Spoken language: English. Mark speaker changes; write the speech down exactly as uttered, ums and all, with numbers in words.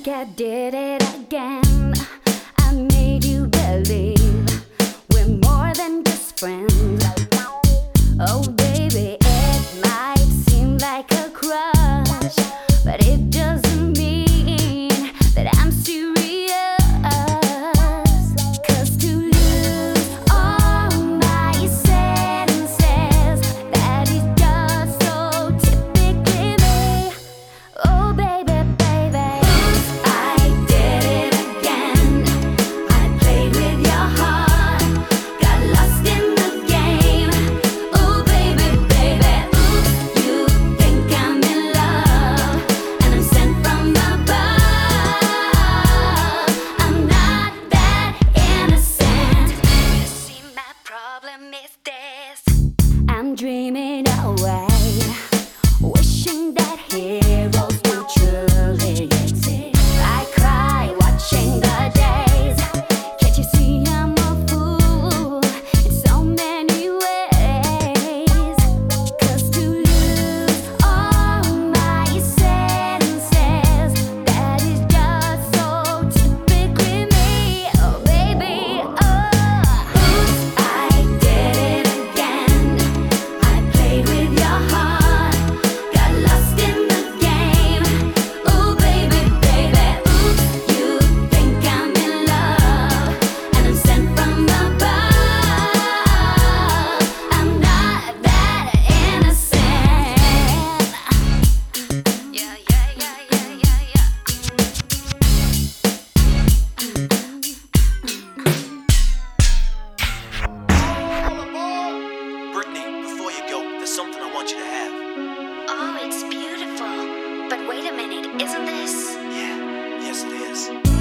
Speaker 1: like I did it again. I made you believe we're more than just friends. Oh baby, it might seem like a crush, but it doesn't mean that I'm serious. 'Cause to lose all my senses, that is just so typically me. Oh baby, baby, oops, I did it again. I played with your heart, got lost in the game. Oh baby, baby, oops, you think I'm in love, and I'm sent from above. I'm not that innocent. You see, my problem is this: I'm dreaming away, wishing that heroes will truly exist. I cry watching the days. Can't you see I'm a fool in so many ways? 'Cause to lose all my senses, that is just so typically me. Oh baby, oh, oops, I did it again. I played with your heart, got lost in the game. Oh baby, baby, oops, you think I'm in love, and I'm sent from above. I'm not that innocent. Yeah, yeah, yeah, yeah, yeah, yeah.
Speaker 2: Brittany, before you go, there's something I want you to have.
Speaker 1: Oh, it's beautiful. But wait a minute, isn't this?
Speaker 2: Yeah, yes it is.